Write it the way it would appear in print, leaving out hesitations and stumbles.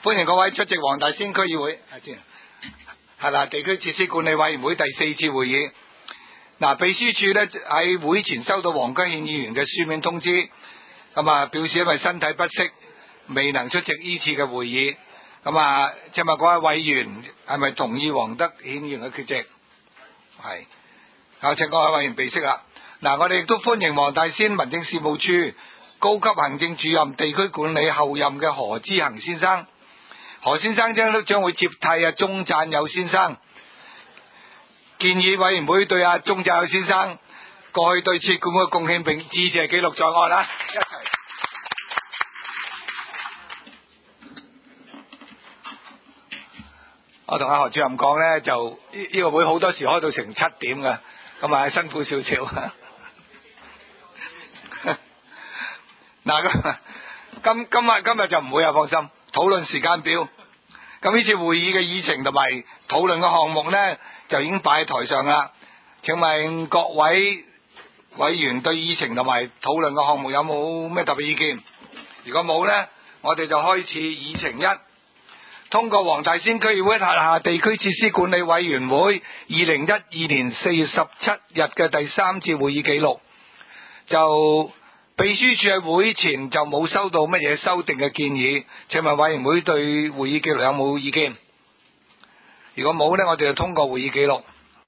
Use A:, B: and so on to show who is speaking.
A: 歡迎各位出席黃大仙區議會係啦地區設施管理委員會第4次會議。嗱，秘書處咧喺會前收到黃家憲議員嘅書面通知，咁啊表示因為身體不適，未能出席呢次嘅會議。咁啊，請問嗰位委員係咪同意黃德憲議員嘅缺席？係，有請各位委員備悉啦。嗱，我哋亦都歡迎黃大仙民政事務處高級行政主任地區管理候任嘅何之恒先生。何先生將會接替鍾贊友先生。建議委員會對鍾贊友先生過去對設管嘅貢獻並致謝記錄在案啦。一齊。我同阿何主任講呢，就呢個會好多時開到成7點嘅，咁啊辛苦少少。嗱，今日就唔會啊，放心。討論時間表，咁呢次會議嘅議程同埋討論嘅項目呢，就已經擺喺台上啦。請問各位委員對議程同埋討論嘅項目有冇咩特別意見？如果冇呢，我哋就開始議程1，通過黃大仙區議會轄下地區設施管理委員會2012年4月17日嘅第3次會議記錄。就秘書處喺會前就冇收到乜嘢修訂嘅建議，請問委員會對會議記錄有冇意見？如果冇呢，我哋就通過會議記錄。